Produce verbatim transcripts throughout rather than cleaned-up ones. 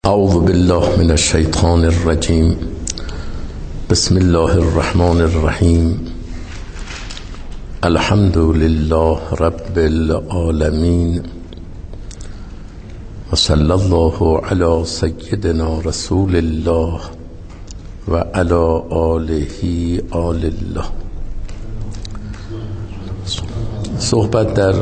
اعوذ بالله من الشیطان الرجیم. بسم الله الرحمن الرحیم. الحمد لله رب العالمین و صلی الله علی سیدنا رسول الله و علی آله آل الله. صحبت در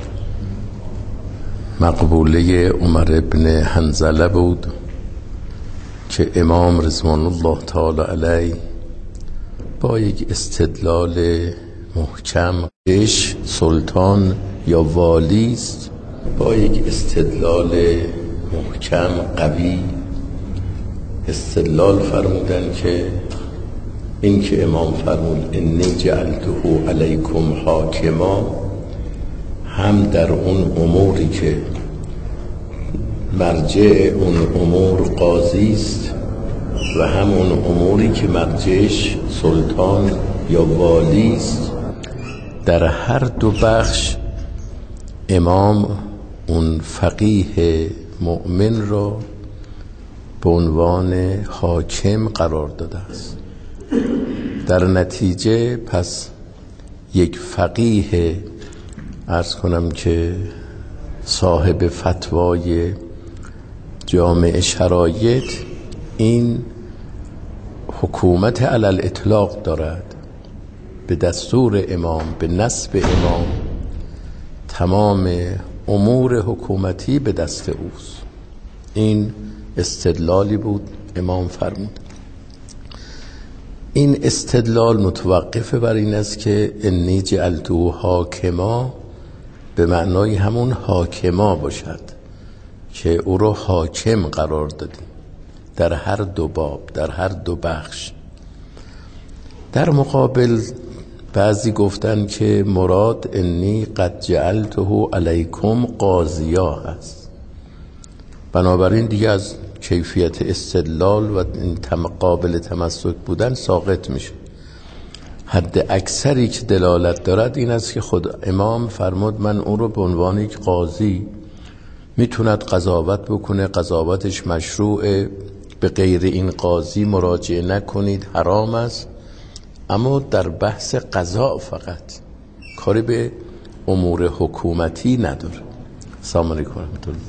مقبوله عمر ابن حنظله بود که امام رضوان الله تعالی علیه با یک استدلال محکم اش سلطان یا والی است، با یک استدلال محکم قوی استدلال فرمودن که این که امام فرمود انی جعلته علیکم حاکما، هم در اون اموری که مرجع اون امور قاضی است و هم اون اموری که مرجعش سلطان یا والی است، در هر دو بخش امام اون فقیه مؤمن را به عنوان حاکم قرار داده است. در نتیجه پس یک فقیه، عرض کنم که صاحب فتوای جامع شرایط، این حکومت علی الاطلاق دارد، به دستور امام، به نصب امام تمام امور حکومتی به دست اوست. این استدلالی بود امام فرمود. این استدلال متوقف بر این است که انی جعلته حاکما به معنای همون حاکما باشد که او رو حاکم قرار دادیم در هر دو باب، در هر دو بخش. در مقابل بعضی گفتن که مراد انی قد جعلته علیکم قاضیا هست. بنابراین دیگه از کیفیت استدلال و این قابل تمسک بودن ساقط میشه. حد اکثری که دلالت دارد این است که خود امام فرمود من اون رو به عنوان یک قاضی میتوند قضاوت بکنه، قضاوتش مشروعه، به غیر این قاضی مراجعه نکنید، حرام است، اما در بحث قضا فقط، کاری به امور حکومتی نداره. سلام علیکم رحمت الله.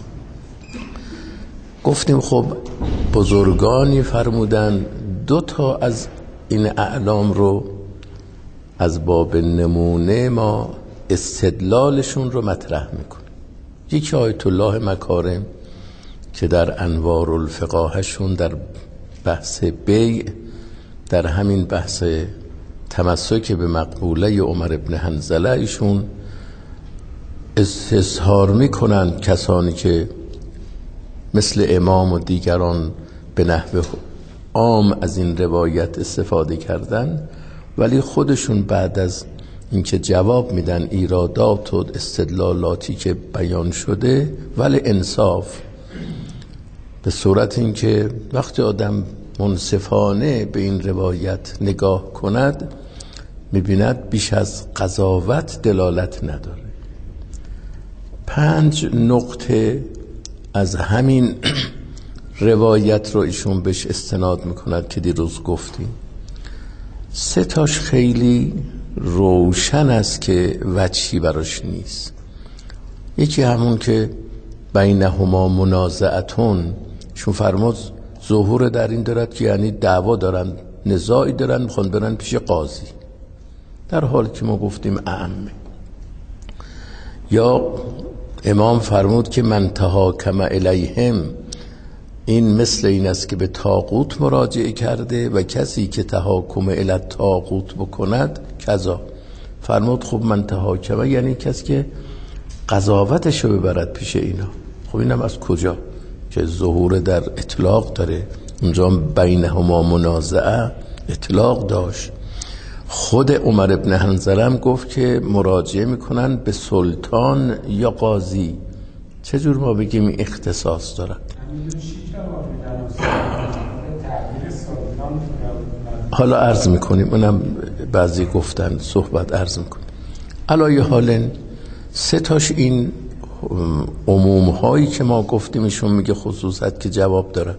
گفتیم خب بزرگانی فرمودن دو تا از این اعلام رو از باب نمونه ما استدلالشون رو مطرح میکنه. یکی آیت الله مکارم که در انوار الفقاهشون در بحث بیع، در همین بحث تمسک به مقبوله عمر ابن حنظله ایشون استظهار میکنن کسانی که مثل امام و دیگران به نحو عام از این روایت استفاده کردن، ولی خودشون بعد از اینکه جواب میدن ایرادات و استدلالاتی که بیان شده، ولی انصاف به صورت اینکه وقتی آدم منصفانه به این روایت نگاه کند میبیند بیش از قضاوت دلالت نداره. پنج نقطه از همین روایت رو ایشون بهش استناد میکند که دیروز گفتیم. سه تاش خیلی روشن است که وجهی براش نیست. یکی همون که بینهما منازعتون، چون فرمود ظهور در این دارد که یعنی دعوا دارن، نزاعی دارن، میخوان برن پیش قاضی، در حالی که ما گفتیم اعمه. یا امام فرمود که من تحاکم الیهم، این مثل این است که به طاغوت مراجعه کرده و کسی که تحاکم الی طاغوت بکند کذا. فرمود خب من تحاکم یعنی کسی که قضاوتشو ببرد پیش اینا. خب اینم از کجا که ظهور در اطلاق داره؟ اونجا بینهما منازعه اطلاق داشت. خود عمر ابن حنظله هم گفت که مراجعه میکنن به سلطان یا قاضی. چجور ما بگیم اختصاص دارد؟ حالا عرض میکنیم، اونم بعضی گفتن صحبت عرض میکنیم. علایه حال سه تاش این عموم هایی که ما گفتیم ایشون میگه خصوصت که جواب داره.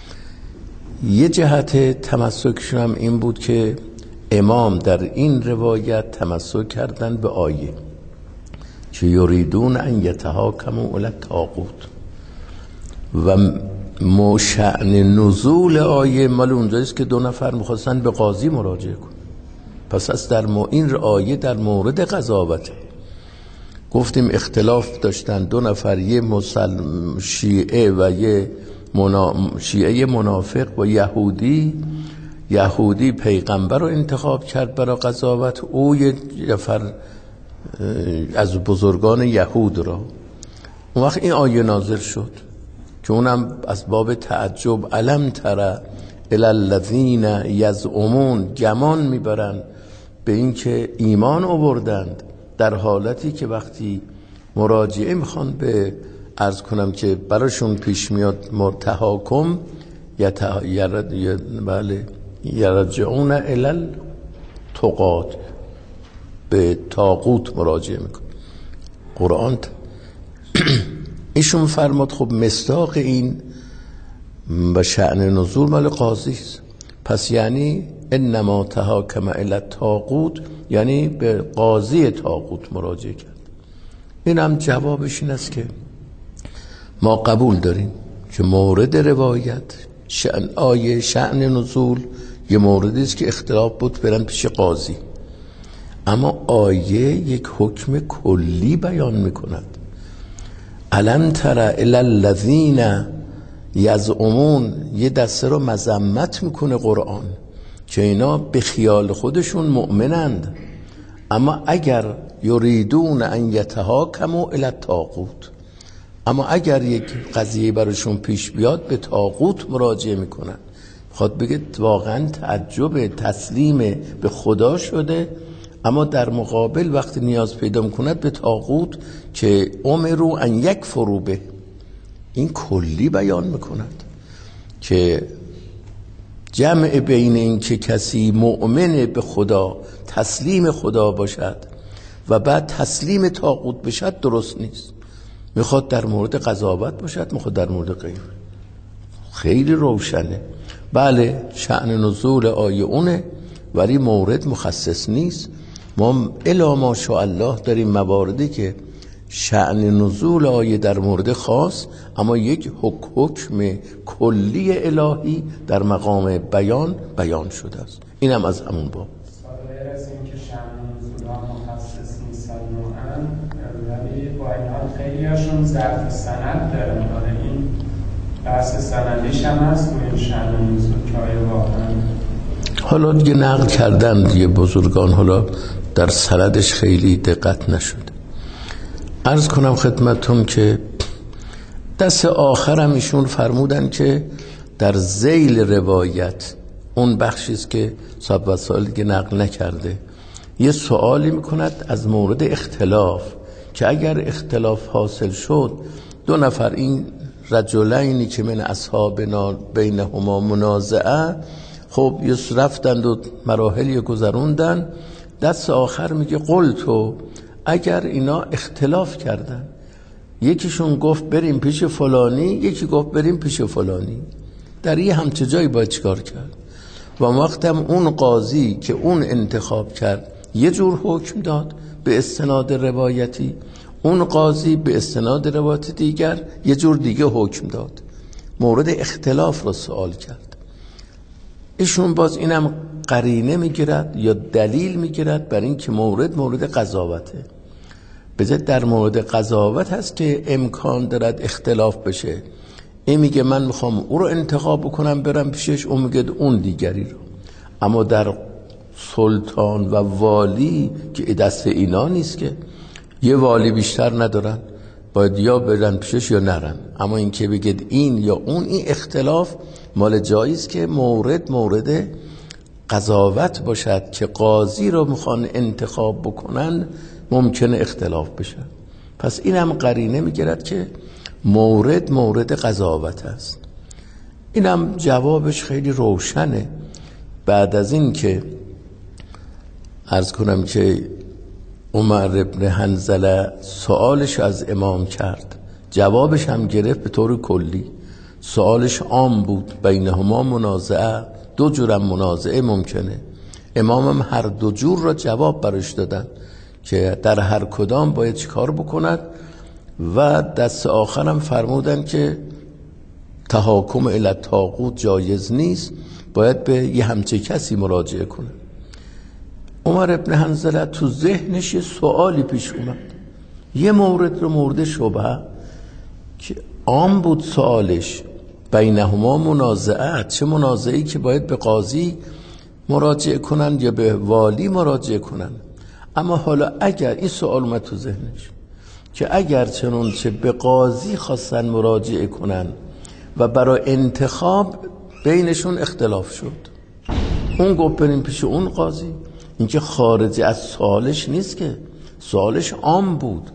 یه جهت تمسکشون هم این بود که امام در این روایت تمسک کردن به آیه که یریدون ان یتحاکموا الی الطاغوت و مشأن نزول آیه مال اونجاییست که دو نفر میخواستن به قاضی مراجعه کن. پس از در ما این آیه در مورد قضاوته. گفتیم اختلاف داشتن دو نفر، یه مسلم شیعه و یه منا... شیعه منافق و یهودی. یهودی پیغمبر رو انتخاب کرد برای قضاوت، او یه نفر از بزرگان یهود را. اون وقت این آیه نازل شد که اونم از باب تعجب، الم تر الی الذین یزعمون، گمان میبرن به این که ایمان آوردند، در حالتی که وقتی مراجعه میخوان به عرض کنم که براشون پیش میاد مرتحاکم یت... یرد... ی... بله یرجعون الی الطغات، به طاغوت مراجعه میکن. قرآن ایشون فرماد خب مصداق این و شأن نزول مال قاضی است. پس یعنی انما تحاکم الی الطاغوت یعنی به قاضی طاغوت مراجعه کرد. این هم جوابش این است که ما قبول داریم که مورد روایت شأن آیه شأن نزول یه موردی است که اختلاف بود برن پیش قاضی، اما آیه یک حکم کلی بیان میکند. الم تر الی الذین یزعمون، یه دسته رو مذمت میکنه قرآن که اینا به خیال خودشون مؤمنند، اما اگر یریدون ان یتحاکموا الی الطاغوت، اما اگر یک قضیه براشون پیش بیاد به طاغوت مراجعه میکنن. خود بگه واقعا تعجب تسلیم به خدا شده، اما در مقابل وقتی نیاز پیدا میکند به طاغوت که امروا ان یکفروا به، این کلی بیان میکند که جمع بین این که کسی مؤمن به خدا تسلیم خدا باشد و بعد تسلیم طاغوت بشد درست نیست. میخواد در مورد قضاوت باشد، میخواد در مورد غیر. خیلی روشنه. بله شأن نزول آیه اونه ولی مورد مخصص نیست. ما الا ماشاءالله داریم مواردی که شأن نزول آیه در مورد خاص، اما یک حکم کلی الهی در مقام بیان بیان شده است. اینم از همون باب. غیر از این که شأن نزول ها مخصص نیستن نوعاً، ولی با این حال خیلی هاشون ظرف سند دارن. حالا این بحث سندیش هم هست و این شأن نزول که آیه واقعا حالا دیگه نقل کردن دیگه بزرگان، حالا در سندش خیلی دقت نشده. عرض کنم خدمتون که دست آخرم ایشون فرمودن که در ذیل روایت اون بخشیست که صاحب وسائل دیگه نقل نکرده، یه سوالی میکند از مورد اختلاف که اگر اختلاف حاصل شد دو نفر این رجلینی که من اصحابنا بینهما منازعه، خب یه رفتند و مراحلی گذروندن، دست آخر میگه قلتو، اگر اینا اختلاف کردن، یکیشون گفت بریم پیش فلانی، یکی گفت بریم پیش فلانی، در یه همچه جایی باید چیکار کرد؟ و وقتم اون قاضی که اون انتخاب کرد یه جور حکم داد به استناد روایتی، اون قاضی به استناد روایت دیگر یه جور دیگه حکم داد، مورد اختلاف رو سوال کرد. ایشون باز اینم قرینه میگیرد یا دلیل میگیرد بر این که مورد مورد قضاوته. بذات در مورد قضاوت هست که امکان دارد اختلاف بشه. این میگه من میخوام او رو انتخاب بکنم برم پیشش، اون میگه اون دیگری رو. اما در سلطان و والی که دست اینا نیست که یه والی بیشتر ندارن، باید یا برن پیشش یا نرن. اما این که بگید این یا اون، این اختلاف مال جاییست که مورد مورد قضاوت باشد که قاضی رو میخوان انتخاب بکنن، ممکنه اختلاف بشه. پس اینم قرینه میگیرد که مورد مورد قضاوت است. اینم جوابش خیلی روشنه. بعد از این که عرض کنم که عمر ابن حنظله سوالش از امام کرد، جوابش هم گرفت به طور کلی. سوالش عام بود، بینهما منازعه، دو جورم منازعه ممکنه. امامم هر دو جور را جواب برش دادن که در هر کدام باید چیکار بکند و دست آخرم فرمودن که تحاکم الی الطاغوت جایز نیست، باید به یه همچه کسی مراجعه کنه. عمر ابن حنظله تو ذهنش یه سوالی پیش اومد، یه مورد رو مورد شبهه که عام بود سوالش، بینهما منازعه، چه منازعه‌ای که باید به قاضی مراجعه کنن یا به والی مراجعه کنن. اما حالا اگر این سوال اومد تو ذهنش که اگر چنانچه به قاضی خواستن مراجعه کنن و برای انتخاب بینشون اختلاف شد، اون گفت بریم پیش اون قاضی، این که خارج از سوالش نیست، که سوالش عام بود،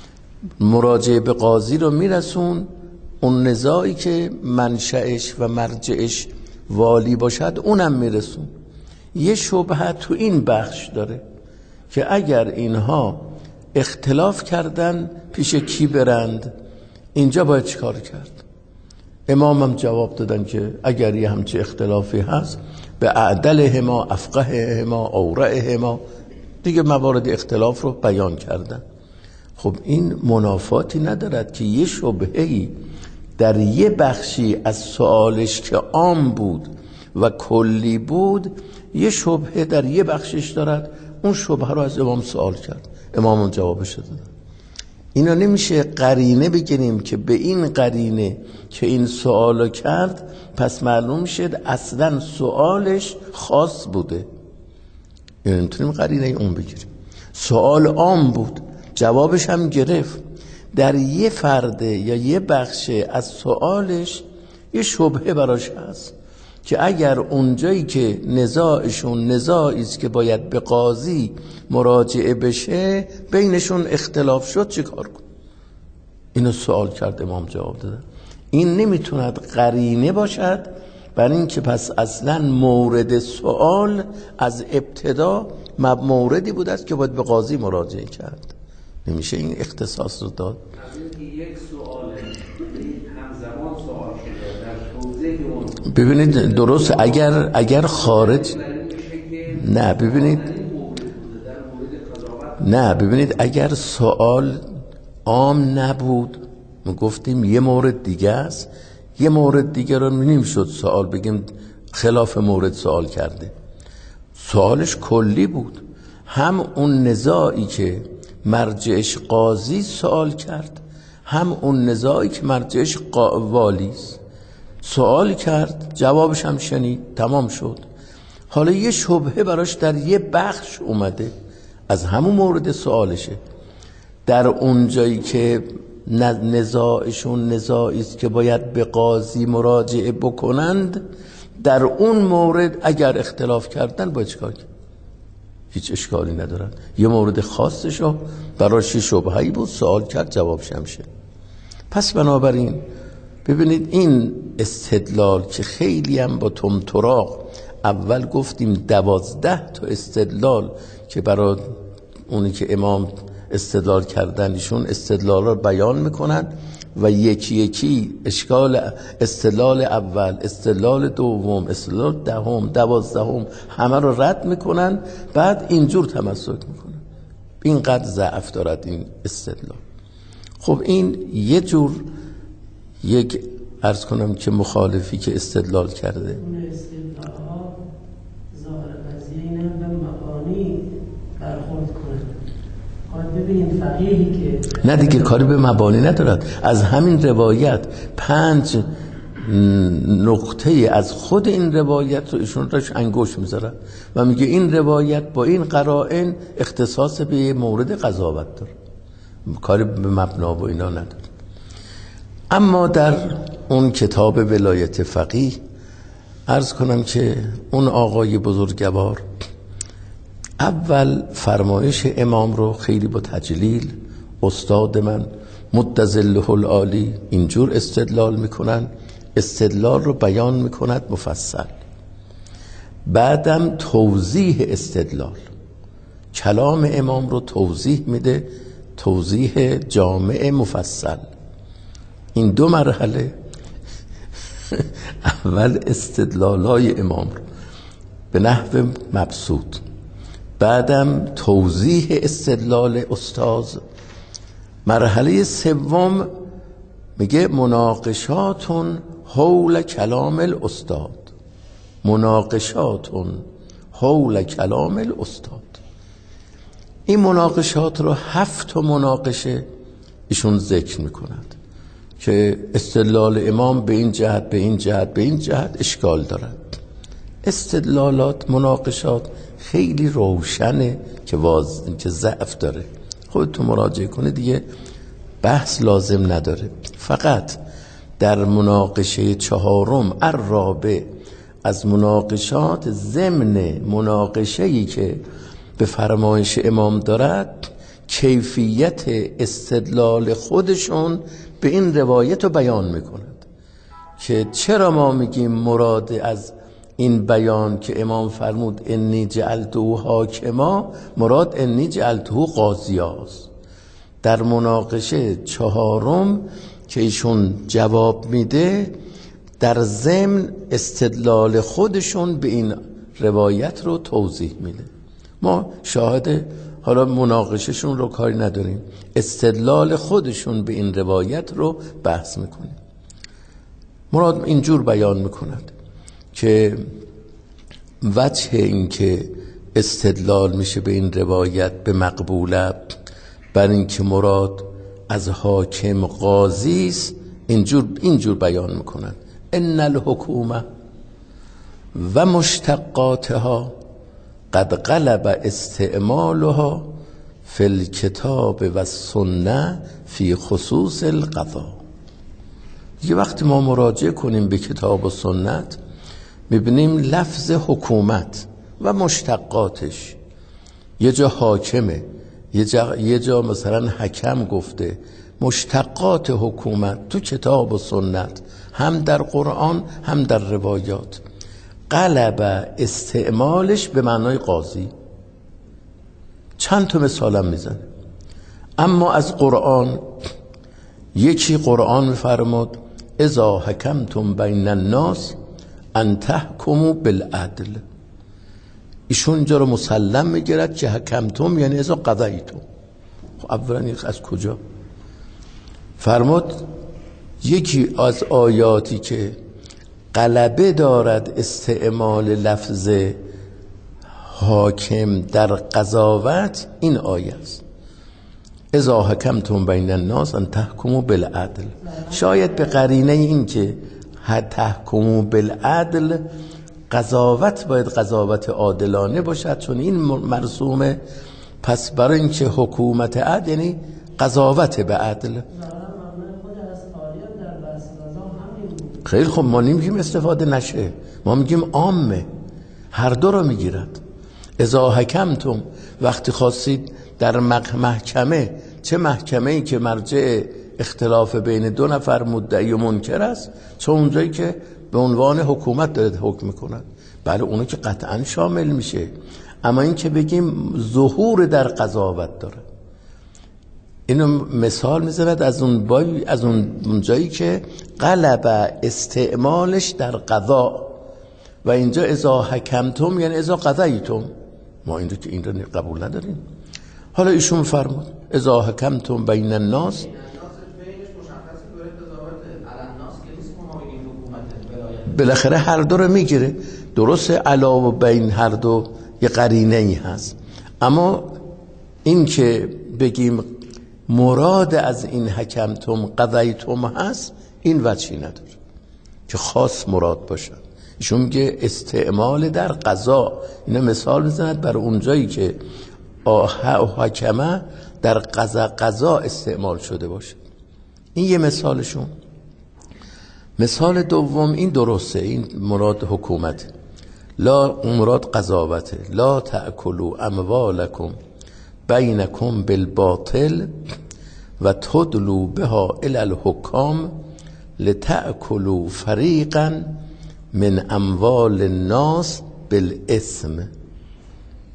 مراجعه به قاضی رو میرسون، اون نزاعی که منشأش و مرجعش والی باشد اونم میرسون. یه شبهه تو این بخش داره که اگر اینها اختلاف کردن پیش کی برند، اینجا باید چیکار کرد؟ امام هم جواب دادن که اگر یه همچه اختلافی هست به اعدلهما، افقههما، اورعهما، دیگه موارد اختلاف رو بیان کردن. خب این منافاتی ندارد که یه شبهه‌ای در یه بخشی از سوالش که عام بود و کلی بود، یه شبهه در یه بخشش دارد، اون شبهه رو از امام سوال کرد، امام هم جوابش داد. اینا نمیشه قرینه بگیریم که به این قرینه که این سوالو کرد پس معلوم میشه اصلا سوالش خاص بوده. یعنی نمیتونیم قرینه اون بگیریم. سوال عام بود، جوابش هم گرفت، در یه فرده یا یه بخشه از سوالش یه شبهه براش هست که اگر اونجایی که نزاعشون نزاعی است که باید به قاضی مراجعه بشه بینشون اختلاف شد، چه کار کن؟ اینو سوال کرد، امام جواب داده. این نمیتوند قرینه باشد برای این که پس اصلا مورد سوال از ابتدا موردی بود است که باید به قاضی مراجعه کرد. نمیشه این اختصاص رو داد. یک سوال همزمان سوال شده در توضیح اون. ببینید درست، اگر اگر خارج نه ببینید نه ببینید اگر سوال عام نبود، ما گفتیم یه مورد دیگه است، یه مورد دیگه رو نمیشد سوال بگیم خلاف مورد سوال کرده. سوالش کلی بود، هم اون نزاعی که مرجعش قاضی سوال کرد، هم اون نزاعی که مرجعش والی است سوال کرد، جوابش هم شنید، تمام شد. حالا یه شبهه براش در یه بخش اومده از همون مورد سوالشه، در اون جایی که نزاعشون نزاعی است که باید به قاضی مراجعه بکنند، در اون مورد اگر اختلاف کردن باید چیکار کرد؟ هیچ اشکالی ندارن. یه مورد خاصشو براش شبهه‌ای بود سوال کرد، جوابش هم شد. پس بنابراین ببینید این استدلال که خیلی هم با طمطراق، اول گفتیم دوازده تا استدلال که برای اونی که امام استدلال کردن ایشون استدلال رو بیان میکنن و یکی یکی اشکال استدلال اول، استدلال دوم، استدلال دهم، دوازدهم همه رو رد میکنن، بعد اینجور تمسک میکنن. اینقدر ضعف دارد این استدلال. خب این یه جور یک عرض کنم که مخالفی که استدلال کرده. اون استدلال ها ظاهر قضیه اینه به مبانی برخورد کنه. ببین فقیهی که نه دیگه کاری به مبانی ندارد. از همین روایت پنج نقطه از خود این روایت رو ایشون روش انگوش میذارن و میگه این روایت با این قرائن اختصاص به مورد قضاوت داره، کاری به مبنا و اینا نداره. اما در اون کتاب ولایت فقیه عرض کنم که اون آقای بزرگوار اول فرمایش امام رو خیلی با تجلیل، استاد من مد ظله العالی اینجور استدلال میکنن، استدلال رو بیان میکند مفصل. بعدم توضیح استدلال کلام امام رو توضیح میده، توضیح جامع مفصل. این دو مرحله، اول استدلالای امام رو به نحو مبسوط، بعدم توضیح استدلال استاذ. مرحله سوم میگه مناقشاتون حول کلام الاستاد، مناقشاتون حول کلام الاستاد. این مناقشات رو هفت مناقشه ایشون ذکر میکنند که استدلال امام به این جهت به این جهت به این جهت اشکال دارد. استدلالات، مناقشات خیلی روشنه که واز که ضعف داره، خودتون مراجعه کنه دیگه، بحث لازم نداره. فقط در مناقشه چهارم الرابع از مناقشات ضمن مناقشه‌ای که به فرمایش امام دارد، کیفیت استدلال خودشون به این روایت رو بیان میکند که چرا ما میگیم مراد از این بیان که امام فرمود انی جعلته حاکما، مراد انی جعلته قاضیاست. در مناقشه چهارم که ایشون جواب میده، در ضمن استدلال خودشون به این روایت رو توضیح میده. ما شاهد حالا مناقشهشون رو کاری نداریم، استدلال خودشون به این روایت رو بحث میکنیم. مراد اینجور بیان میکند که وجه این که استدلال میشه به این روایت به مقبوله، بر این که مراد از حاکم قاضی است، اینجور اینجور بیان میکنن: ان الحکومه و مشتقاتها قد قلب استعمالها فی الکتاب و السنه فی خصوص القضا. یه وقتی ما مراجعه کنیم به کتاب و سنت، میبینیم لفظ حکومت و مشتقاتش، یه جا حاکمه، یه جا, یه جا مثلا حکم گفته. مشتقات حکومت تو کتاب و سنت، هم در قرآن هم در روایات، قلب استعمالش به معنای قاضی. چند تا مثالم میزنه. اما از قرآن، یکی قرآن میفرماد اذا حکمتم بین الناس ان تحکموا بالعدل. ایشون اینجا رو مسلم میگیرد که حکمتم یعنی اذا قضیتم. خب اولا از کجا فرمود؟ یکی از آیاتی که غلبه دارد استعمال لفظ حاکم در قضاوت این آیه است: اذا حکمتم بین الناس ان تحکموا بالعدل. شاید به قرینه این که تحکموا بالعدل، قضاوت باید قضاوت عادلانه باشد، چون این مرسومه. پس برای اینکه حکومت عدل یعنی قضاوت به عدل. خیلی خب، ما نمیگیم استفاده نشه، ما میگیم عامه، هر دو رو میگیرد. اذا حکمتم، وقتی خواستید در محکمه، چه محکمه‌ای که مرجع اختلاف بین دو نفر مدعی و منکر است، چه اونجایی که به عنوان حکومت داره حکم میکند، بله اونو که قطعا شامل میشه. اما این که بگیم ظهور در قضاوت داره، اینو مثال میزند از اون بای از اون جایی که قلب استعمالش در قضا، و اینجا اذا حکمتم یعنی اذا قضیتم. ما این رو که این رو قبول نداریم. حالا ایشون فرمود اذا حکمتم بین الناس، بالاخره هر دو رو میگیره. درسته علاوه بین هر دو یه قرینه ای هست، اما این که بگیم مراد از این حکمتم قضیتم هست، این وجهی نداره که خاص مراد باشه. ایشون میگه استعمال در قضا. اینه مثال میزند برای اونجایی که حکمه در قضا قضا استعمال شده باشه. این یه مثالشون. مثال دوم این درسته، این مراد حکومت، لا مراد قضاوته. لا تأکلوا اموالکم بینکم بالباطل و تدلوا بها الی الحکام لتأکلوا فریقا من اموال الناس بالاسم.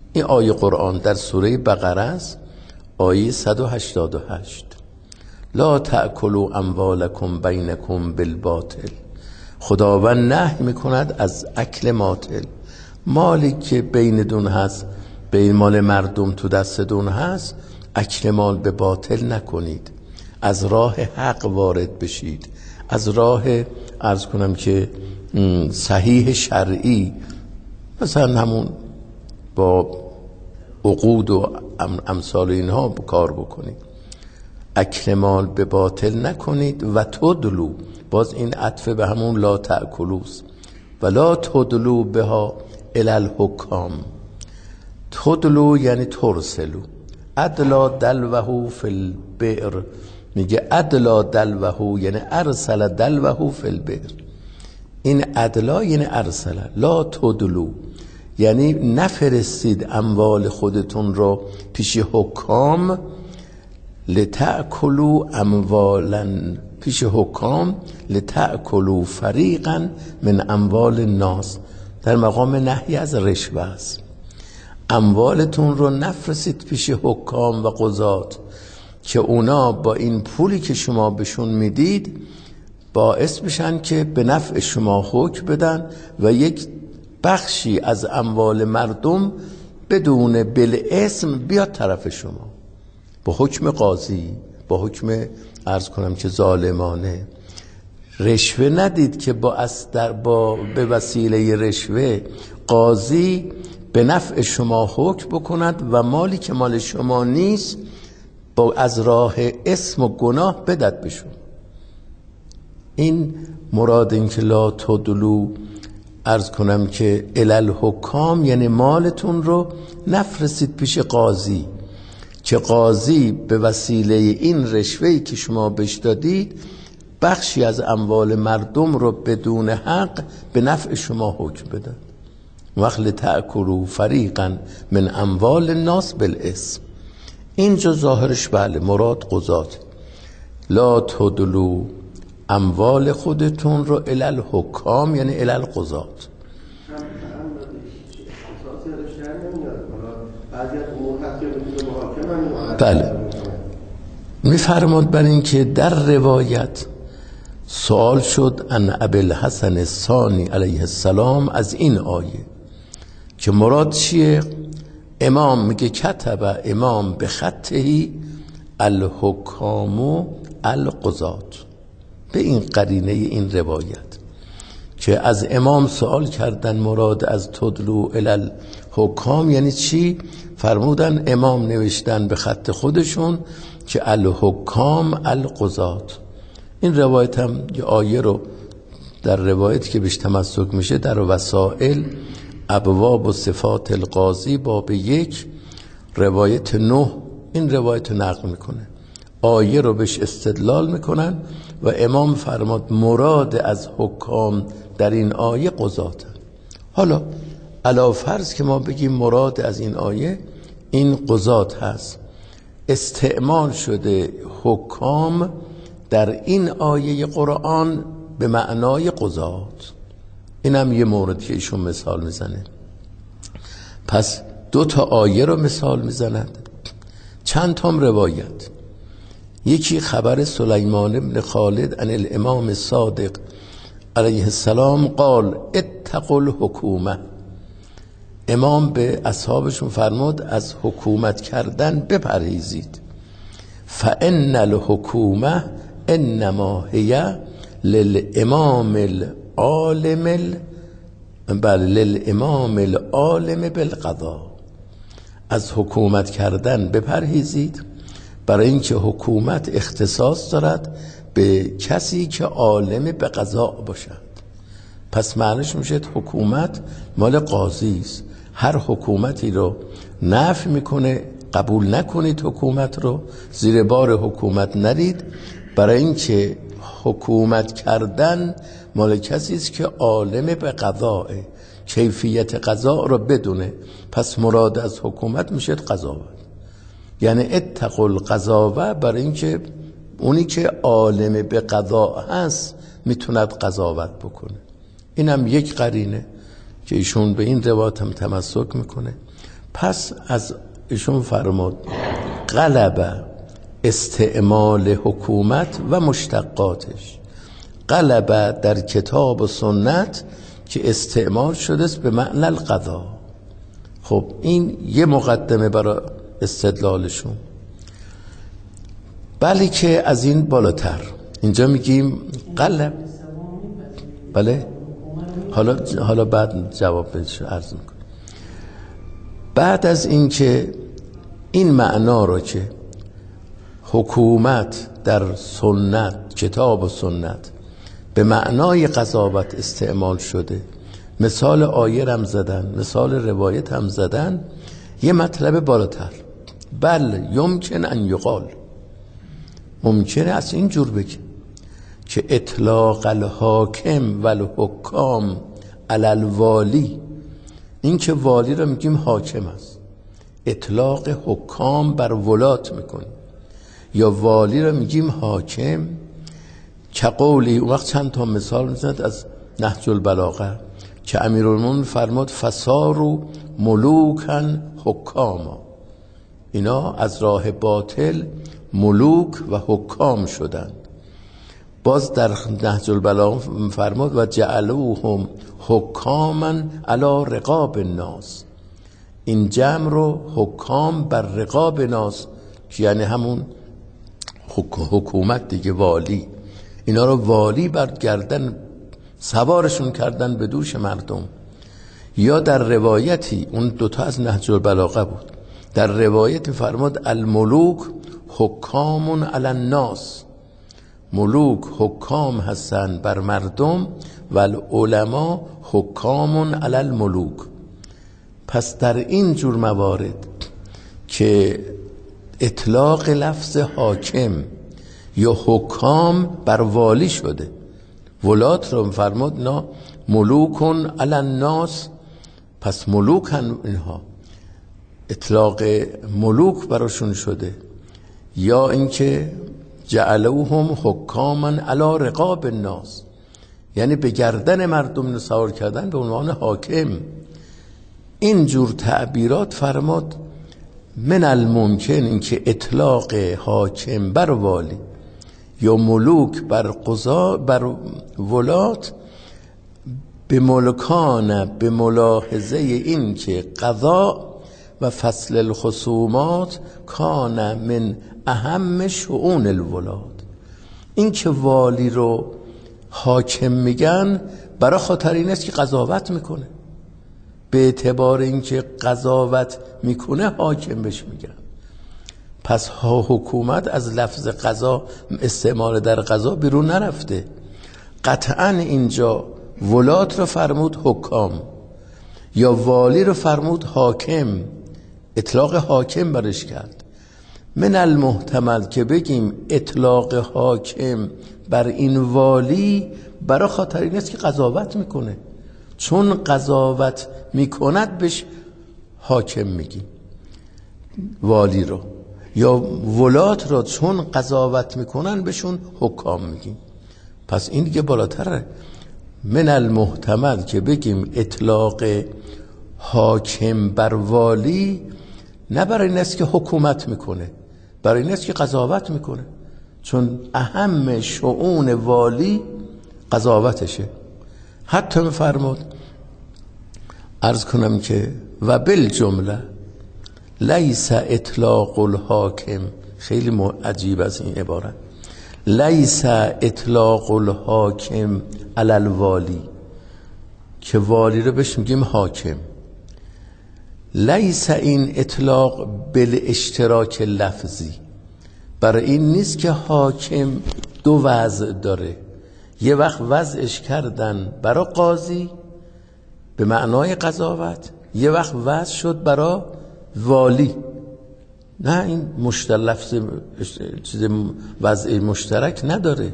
این آیه قرآن در سوره بقره است، آیه صد و هشتاد و هشت. لا تأکلوا اموالکم بینکم بالباطل. خداوند نهی میکند از اکل باطل. مالی که بین دون هست، بین مال مردم تو دست دون هست، اکل مال به باطل نکنید، از راه حق وارد بشید، از راه عرض کنم که صحیح شرعی، مثلا همون با عقود و امثال اینها کار بکنید. اکل مال به باطل نکنید و تدلو، باز این عطف به همون لا تأکلوست، و لا تدلو بها الی الحکام. تدلو یعنی ترسلو. ادلا دلوه فی البئر، میگه ادلا دلوه یعنی ارسل دلوه فی البئر. این ادلا یعنی ارسل. لا تدلو یعنی نفرستید اموال خودتون رو پیش حکام. لتأکلوا اموالا، پیش حکام، لتأکلوا فریقا من اموال الناس، در مقام نهی از رشوه است. اموالتون رو نفرستید پیش حکام و قضات که اونا با این پولی که شما بهشون میدید باعث بشن که به نفع شما حکم بدن و یک بخشی از اموال مردم بدون بالاسم بیاد طرف شما، با حکم قاضی، با حکم عرض کنم که ظالمانه. رشوه ندید که با در با به وسیله رشوه قاضی به نفع شما حکم بکند و مالی که مال شما نیست با از راه اسم و گناه بدد بشون. این مراد این که لا تدلو عرض کنم که الی الحکام، یعنی مالتون رو نفرستید پیش قاضی که قاضی به وسیله این رشوهی که شما بهش دادید بخشی از اموال مردم رو بدون حق به نفع شما حکم بده. وقت لتأکلوا فریقا من اموال الناس بالاسم. اینجا ظاهرش بله مراد قضات. لا تدلو اموال خودتون رو الی الحکام یعنی الی القضات. بله میفرماد بر این که در روایت سوال شد ان ابوالحسن الثانی علیه السلام از این آیه که مراد چیه. امام میگه کتب امام به خطهی الحکام القضات، به این قرینه این روایت که از امام سوال کردن مراد از تدلو الی الحکام یعنی چی. فرمودن امام نوشتن به خط خودشون که الحکام القضات. این روایت هم یه آیه رو در روایت که بهش تمسک میشه در وسائل ابواب و صفات القاضی باب یک روایت نه این روایت نقل میکنه، آیه رو بهش استدلال میکنن و امام فرماد مراد از حکام در این آیه قضات. حالا علا فرض که ما بگیم مراد از این آیه این قضات هست، استعمال شده حکام در این آیه قرآن به معنای قضات. این هم یه مورد که ایشون مثال میزنه. پس دو تا آیه رو مثال میزند، چند تام روایت. یکی خبر سلیمان بن خالد عن الامام الصادق علیه السلام قال اتقوا الحکومه. امام به اصحابشون فرمود از حکومت کردن بپرهیزید. فان الحکومه انما هی للامام العالم بل للامام العالم بالقضاء. از حکومت کردن بپرهیزید برای اینکه حکومت اختصاص دارد به کسی که عالم به قضا باشد. پس معنیش میشه حکومت مال قاضی است. هر حکومتی رو نفی میکنه، قبول نکنید حکومت رو، زیر بار حکومت نرید، برای اینکه حکومت کردن مال کسی است که عالم به قضاء، کیفیت قضا رو بدونه. پس مراد از حکومت میشه قضاوت، یعنی اتقوا القضاوه، برای اینکه اونی که عالم به قضا هست میتوند قضاوت بکنه. اینم یک قرینه که ایشون به این روایت هم تمسک میکنه. پس از ایشون فرمود غلب استعمال حکومت و مشتقاتش. غلب در کتاب و سنت که استعمال شده است به معنی القضا. خب این یه مقدمه برای استدلالشون. بلی که از این بالاتر اینجا میگیم غلب. بله حالا حالا بعد جواب بدش عرض میکنم. بعد از این که این معنا رو که حکومت در سنت، کتاب و سنت به معنای قضاوت استعمال شده، مثال آیه هم زدن، مثال روایت هم زدن، یه مطلب بالاتر. بل یمکن ان یقال، ممکنه از این جور بگه که اطلاق الحاکم و الحکام علی الوالی، این که والی رو میگیم حاکم است، اطلاق حکام بر ولات میکنیم، یا والی رو میگیم حاکم. که قولی اون وقت چند تا مثال میزند از نهج البلاغه که امیرالمومنین فرمود فصاروا ملوکا حکاما، اینا از راه باطل ملوک و حکام شدند. باز در نهج البلاغه فرمود و جعلوهم حکاما علی رقاب الناس، این جمع رو حکام بر رقاب ناس، یعنی همون حکومت دیگه، والی، اینا رو والی بر گردن سوارشون کردن به دوش مردم. یا در روایتی، اون دوتا از نهج البلاغه بود، در روایت فرمود الملوک حکام علی الناس، ملوک حکام هستن بر مردم و العلماء حکام علی الملوک. پس در این جور موارد که اطلاق لفظ حاکم یا حکام بر والی شده، ولات رو فرمود نه ملوکن علی الناس، پس ملوکن اینها، اطلاق ملوک براشون شده. یا اینکه جعلوهم حکاما علی رقاب الناس، یعنی به گردن مردم سوار کردن به عنوان حاکم. این جور تعبیرات فرمود من الممکن اینکه اطلاق حاکم بر والی یا ملوک بر قضا بر ولات به ملکان، به ملاحظه این که قضا و فصل الخصومات کان من اهم شؤون الولاد، این که والی رو حاکم میگن برای خاطر این است که قضاوت میکنه، به اعتبار اینکه قضاوت میکنه حاکم بهش میگن. پس ها حکومت از لفظ قضا، استعمال در قضا بیرون نرفته. قطعا اینجا ولات رو فرمود حکام یا والی رو فرمود حاکم، اطلاق حاکم برش کرد. من المحتمل که بگیم اطلاق حاکم بر این والی برای خاطر این است که قضاوت میکنه، چون قضاوت میکند بهش حاکم میگیم والی رو، یا ولات رو چون قضاوت میکنن بهشون حکام میگیم. پس این دیگه بالاتره. من المحتمل که بگیم اطلاق حاکم بر والی نه برای این است که حکومت میکنه، برای این است که قضاوت میکنه، چون اهم شؤون والی قضاوتشه. حتی میفرمود عرض کنم که و بالجمله لیس اطلاق الحاکم، خیلی عجیب از این عبارت، لیس اطلاق الحاکم علی الوالی، که والی رو بهش میگیم حاکم، لیس این اطلاق بالاشتراک لفظی، برای این نیست که حاکم دو وضع داره، یه وقت وضعش کردن برای قاضی به معنای قضاوت، یه وقت وضع شد برای والی. نه، این مشترک لفظ چیز وضع مشترک نداره.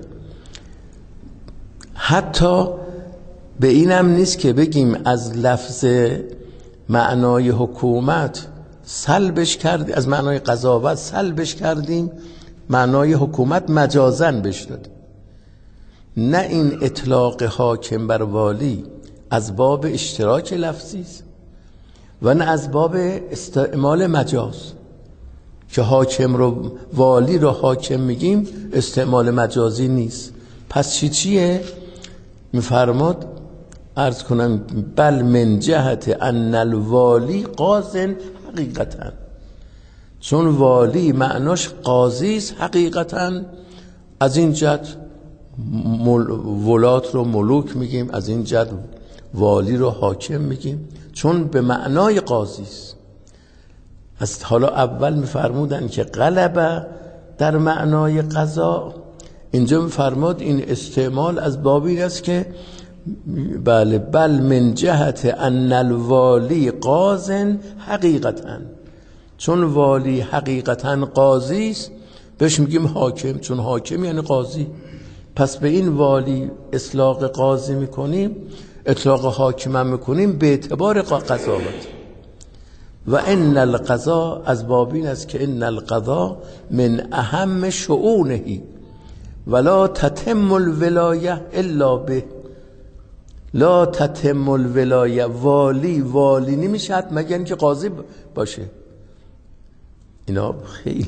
حتی به اینم نیست که بگیم از لفظ معنای حکومت سلبش کردیم، از معنای قضاوت سلبش کردیم، معنای حکومت مجازن بهش دادیم. نه، این اطلاق حاکم بر والی از باب اشتراک لفظی است و نه از باب استعمال مجاز که حاکم رو والی رو حاکم میگیم استعمال مجازی نیست. پس چی چیه؟ میفرماد عرض کنم بل من جهت ان الوالی قاض حقیقتا، چون والی معناش قاضی است حقیقتا، از این جهت مل... ولات رو ملوک میگیم، از این جهت والی رو حاکم میگیم، چون به معنای قاضی است. از حالا اول میفرمودن که غلبه در معنای قضا، اینجا میفرماد این استعمال از باب این است که بله بل من جهت ان الوالی قاض حقیقتا، چون والی حقیقتا قاضی است بهش میگیم حاکم، چون حاکم یعنی قاضی. پس به این والی اطلاق قاضی میکنیم، اطلاق حاکم هم میکنیم به اعتبار قضاوت. و ان القضا از بابین است که ان القضا من اهم شؤونه ولا تتم الولایه الا به، لا تتم الولایه، والی والی نمیشه مگر اینکه قاضی باشه. اینا خیلی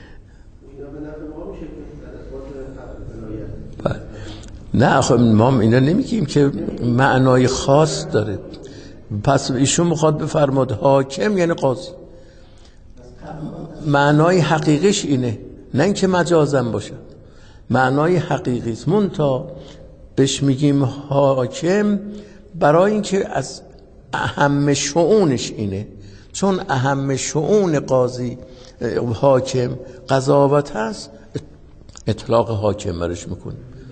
نه خب ما اینا نمیگیم که معنای خاص داره. پس ایشون میخواد بفرماد حاکم یعنی قاضی، معنای حقیقیش اینه، نه اینکه مجازم باشه، معنای حقیقی است. منتها بهش میگیم حاکم برای اینکه از اهم شؤونش اینه، چون اهم شؤون قاضی حاکم قضاوت هست، اطلاق حاکم برش میکنه.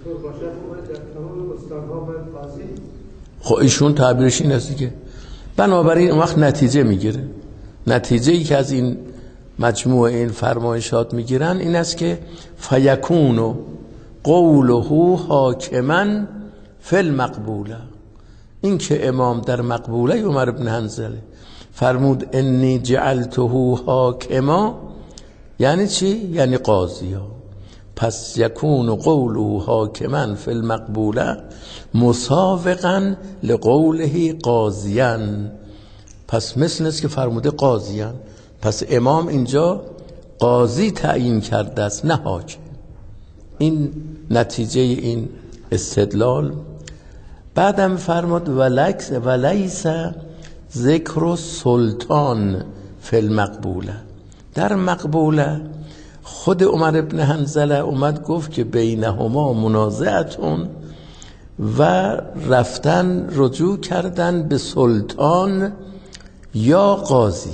خب ایشون تعبیرش این است که بنابراین اون وقت نتیجه میگیره. نتیجه ای که از این مجموع این فرمایشات میگیرن این است که فیکون قوله حاکما فی المقبوله، این که امام در مقبوله عمر بن حنظله فرمود انی جعلته حاکما، یعنی چی؟ یعنی قاضی ها. پس یکون قوله حاکما فی المقبوله مساوقا لقوله قاضیا، پس مثل است که فرموده قاضیان. پس امام اینجا قاضی تعیین کرده است نه حاکم. این نتیجه این استدلال. بعدم فرمود ولکس ولیس ذکر سلطان فی المقبوله، در مقبوله خود عمر ابن حنظله اومد گفت که بینهما منازعتون و رفتن رجوع کردن به سلطان یا قاضی.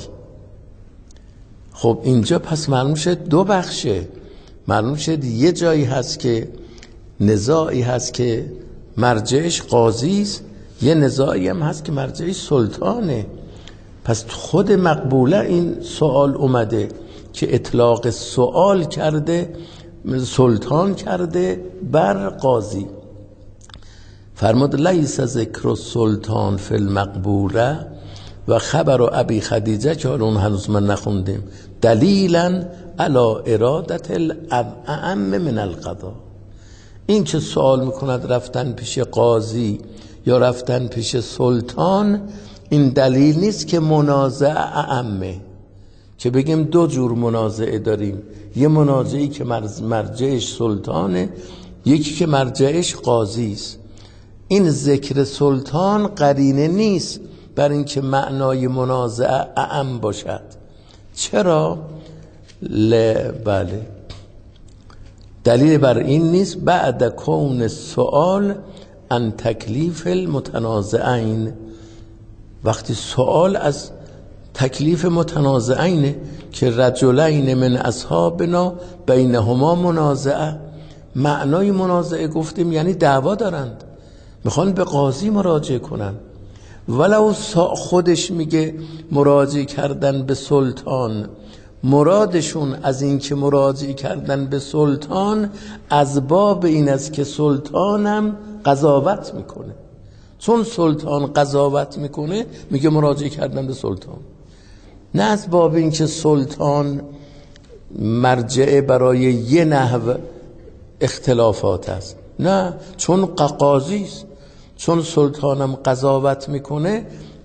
خب اینجا پس معلوم شد دو بخشه، معلوم شد یه جایی هست که نزاعی هست که مرجعش قاضی است، یه نزاعی هم هست که مرجعش سلطانه. پس خود مقبوله این سوال اومده که اطلاق سوال کرده، سلطان کرده بر قاضی. فرمود لیس ذکر سلطان فی المقبوله و خبر ابی خدیجه که اون هنوز من نخوندیم دلیلا علی ارادت الاعم من القضا، این که سوال میکند رفتن پیش قاضی یا رفتن پیش سلطان این دلیل نیست که منازعه اعمه، که بگیم دو جور منازعه داریم، یه منازعی که مرجعش سلطانه، یکی که مرجعش قاضی است. این ذکر سلطان قرینه نیست بر اینکه معنای منازعه اعم باشد. چرا؟ ل... بله دلیل بر این نیست بعد کون سوال ان تکلیف المتنازعین، وقتی سوال از تکلیف متنازعین که رجلین من اصحابنا بینهما منازعه، معنای منازعه گفتیم یعنی دعوا دارند میخوان به قاضی مراجعه کنن، ولو خودش میگه مراجعه کردن به سلطان، مرادشون از این که مراجعه کردن به سلطان از باب این است که سلطانم قضاوت میکنه، چون سلطان قضاوت میکنه میگه مراجعه کردن به سلطان، نه از باب این که سلطان مرجعه برای یه نحو اختلافات است، نه چون قاضی است، چون سلطانم قضاوت میکنه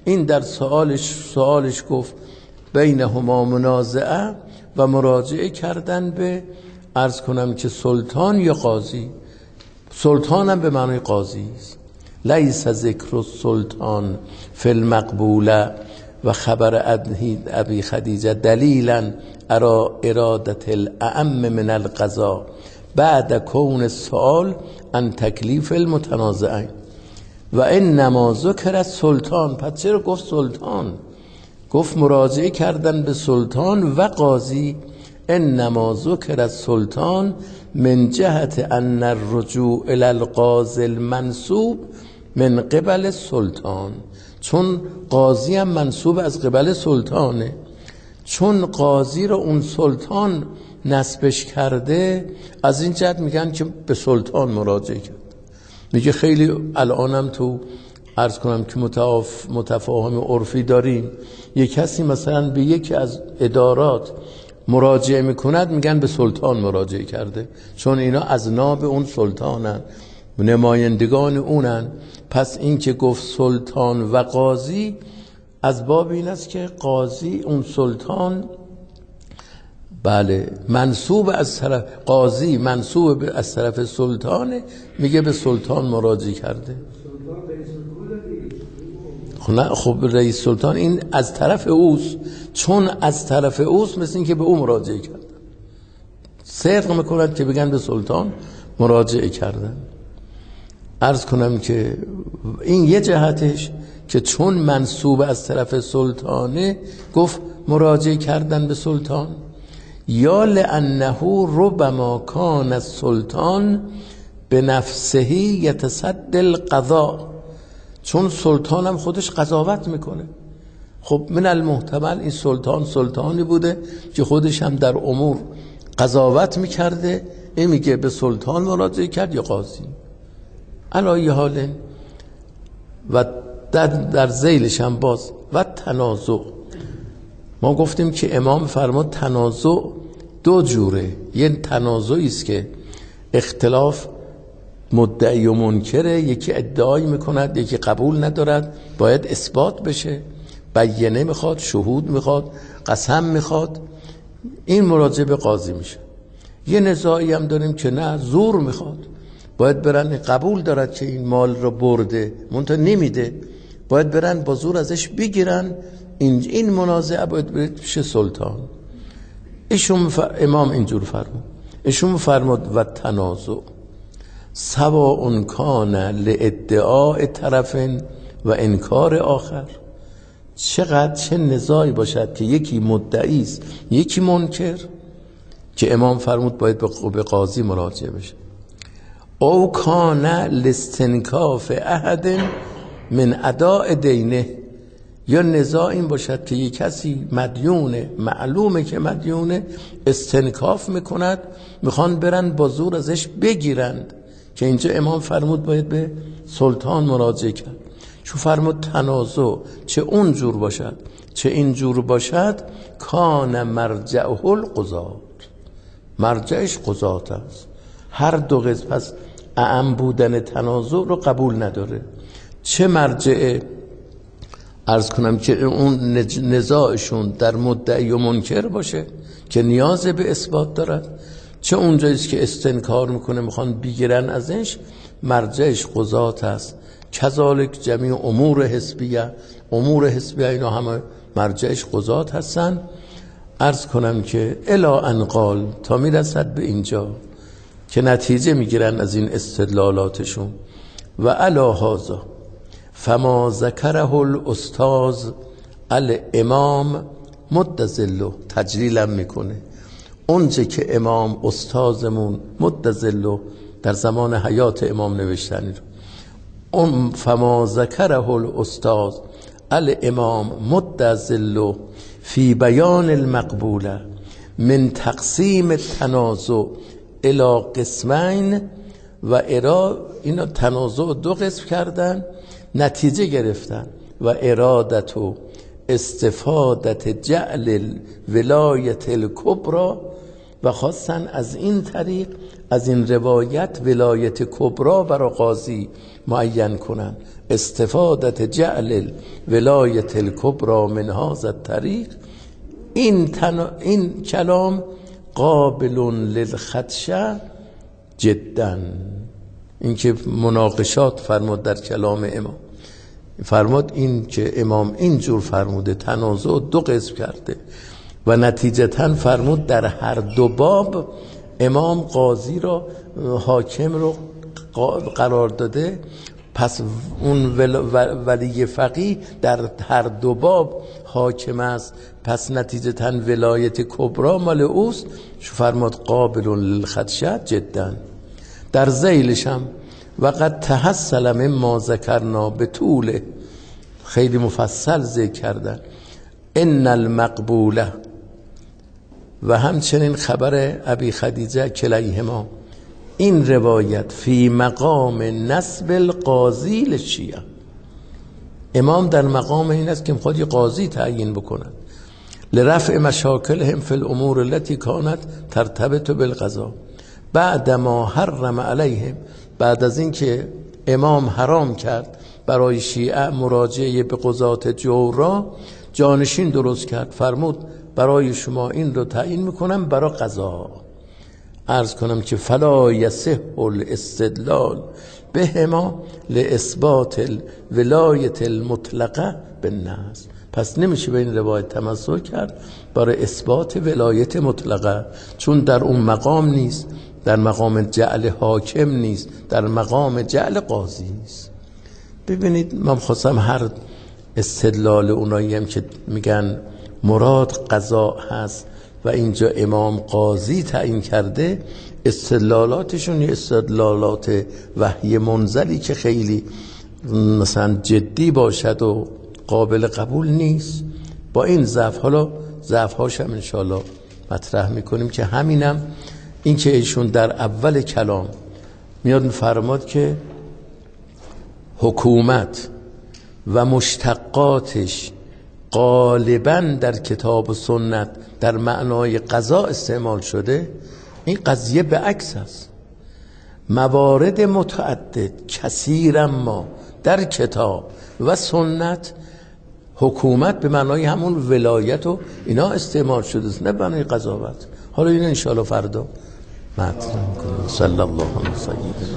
این در سوالش سوالش گفت بینهما منازعه و مراجعه کردن به عرض کنم که سلطان یا قاضی. سلطان هم به معنی قاضی است. لیس ذکر السلطان فی المقبوله و خبر ابی خدیجه دلیلا ارا ارادت الاعم من القضاء بعد کون السؤال عن تکلیف المتنازعین و انما ذکر السلطان. پس چرا گفت سلطان؟ گفت مراجعه کردن به سلطان و قاضی. انما ذکر السلطان من جهت ان الرجوع الى القاضی المنصوب من قبل السلطان، چون قاضی هم منصوب از قبل سلطانه، چون قاضی رو اون سلطان نسبش کرده، از این جهت میگن که به سلطان مراجعه کرد. میگه خیلی الانم تو عرض کنم که متف... متفاهم عرفی داریم، یک کسی مثلا به یکی از ادارات مراجعه میکند میگن به سلطان مراجعه کرده، چون اینا از ناب اون سلطانن، نمایندگان اونن. پس این که گفت سلطان و قاضی از باب این است که قاضی اون سلطان بله منصوب از طرف قاضی منصوب از طرف سلطانه، میگه به سلطان مراجعه کرده. خب نه، خب رئیس سلطان این از طرف اوست، چون از طرف اوست مثل این که به او مراجعه کردن، صدق میکنند که بگن به سلطان مراجعه کردن. عرض کنم که این یه جهتش که چون منصوب از طرف سلطانه گفت مراجعه کردن به سلطان، یا لانه ربما کان السلطان به نفسه یتصدی القضاء، چون سلطان هم خودش قضاوت میکنه. خب من المحتمل این سلطان سلطانی بوده که خودش هم در امور قضاوت میکرده، این میگه به سلطان مراجعه کرد یا قاضی. علایه حال و در, در ذیلش هم باز و تنازع. ما گفتیم که امام فرمود تنازع دو جوره، یه تنازعی است که اختلاف مدعی و منکره، یکی ادعای میکند یکی قبول ندارد، باید اثبات بشه، بیانه میخواد، شهود میخواد، قسم میخواد، این مراجعه به قاضی میشه. یه نزاعی هم داریم که نه، زور میخواد، باید برن، قبول دارد که این مال رو برده منتها نمیده، باید برن با زور ازش بگیرن، این این منازعه باید بره پیش سلطان. ایشون ف... امام اینجور فرمود، ایشون فرمود و تنازع سواء کان لادعاء طرف و انکار آخر. چقدر چه نزاعی باشد که یکی مدعی است یکی منکر، که امام فرمود باید به قاضی مراجعه بشه. او کان لاستنکاف احد من اداء دینه، یا نزاع این باشد که یک کسی مدیونه، معلومه که مدیونه، استنکاف میکند، میخوان برن با زور ازش بگیرند، که اینجا امام فرمود باید به سلطان مراجعه کرد. چون فرمود تنازع چه اون جور باشد چه این جور باشد، کان مرجعه القضات، مرجعش قضات است. هر دو قسم پس اعم بودن تنازع رو قبول نداره. چه مرجعه عرض کنم که اون نزاعشون در مدعی و منکر باشه که نیاز به اثبات دارد، چه اونجاییست که استنکار میکنه میخوان بگیرن ازش، مرجعش قضات است. کذالک جمیع امور حسبیه، امور حسبیه اینا همه مرجعش قضات هستن. عرض کنم که الا ان قال، تا میرسد به اینجا که نتیجه میگیرن از این استدلالاتشون. و علا هذا فما ذکره الاستاذ الامام مد ظله، تجلیلم میکنه اونچه که امام استازمون مد ظله در زمان حیات امام نوشتنی رو، اون فما ذکره الاستاذ الامام مد ظله فی بیان المقبوله من تقسیم التنازع الى قسمین و ارا، اینا تنازع دو قسم کردن، نتیجه گرفتن و ارادت و استفادت جعل ولایت الکبرى، و خواستن از این طریق از این روایت ولایت کبرا برای قاضی معین کنن. استفادت جعل ولایت الکبرى من هذا الطریق، این, تن... این کلام قابل للخدشه جدا. این که مناقشات فرمود در کلام امام، فرمود این که امام اینجور فرموده، تنازع دو قسم کرده و نتیجتا فرمود در هر دو باب امام قاضی را، حاکم رو قرار داده، پس اون ولی فقیه در هر دو باب حاکم است، پس نتیجتا ولایت کبرا مال اوست. شو فرمود قابل للخدشه جدا. در ذیلش هم وقد تحصل مما ذکرنا به طوله، خیلی مفصل ذکر کردن، ان المقبوله، و همچنین خبر ابی خدیجه کلیهما، این روایت فی مقام نسب القاضی للشیعه، امام در مقام این است که میخواد یه قاضی تعیین بکنن لرفع مشاکلهم فی الامور التي كانت ترتبط بالقضاء بعد ما حرم علیهم، بعد از این که امام حرام کرد برای شیعه مراجعه به قضات جور را، جانشین درست کرد، فرمود برای شما این رو تعیین میکنم برای قضا. عرض کنم که فلا یصح الاستدلال بهما لاثبات الولایت المطلقه بالنص، پس نمیشه به این روایت تمسک کرد برای اثبات ولایت مطلقه، چون در اون مقام نیست، در مقام جعل حاکم نیست، در مقام جعل قاضی است. ببینید من خواستم هر استدلال اونایی هم که میگن مراد قضا هست و اینجا امام قاضی تعیین کرده، استدلالاتشون یه استدلالات وحی منزلی که خیلی مثلا جدی باشد و قابل قبول نیست. با این ضعف، حالا ضعف هاش هم انشاءالله مطرح میکنیم که همینم این که ایشون در اول کلام میاد فرماد که حکومت و مشتقاتش غالباً در کتاب و سنت در معنای قضا استعمال شده، این قضیه به عکس است. موارد متعدد کثیرا ما در کتاب و سنت حکومت به معنای همون ولایت و اینا استعمال شده است، نه به معنای قضاوت. حالا این انشاءالله فردا مطرح می‌کنیم. صلی الله علیه و سلم.